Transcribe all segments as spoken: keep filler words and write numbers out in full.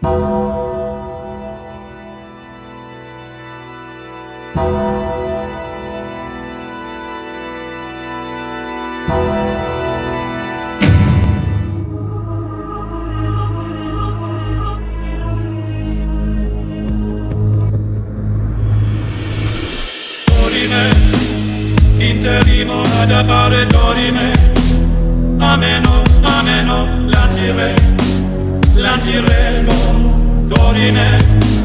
Interimo ad appare dorime, ameno, ameno, lancire, lanciremo, dorime.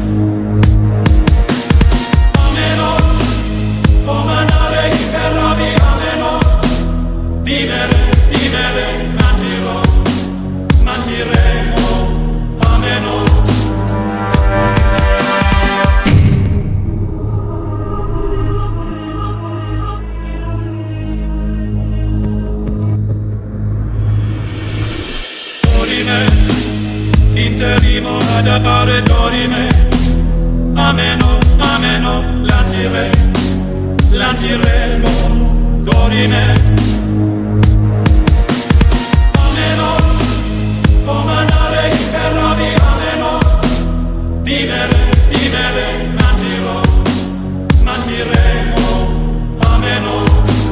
Ameno, o manare i ferravi, ameno, dimere, dimere, lanciro, lanciremo, ameno. Interimo ad appare dorime, ameno, ameno, lancire, lanciremo, dorime. Ameno, o manare i ferravi, ameno, dimere, dimere, lanciro, lanciremo, ameno.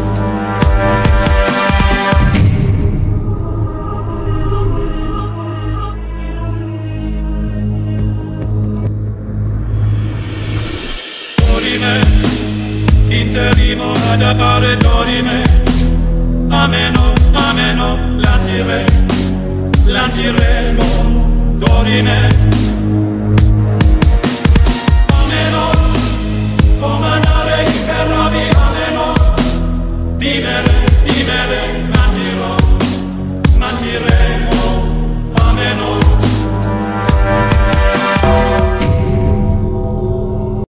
Interimo ad appare dorime, ameno, ameno, lancire, lanciremo, dorime.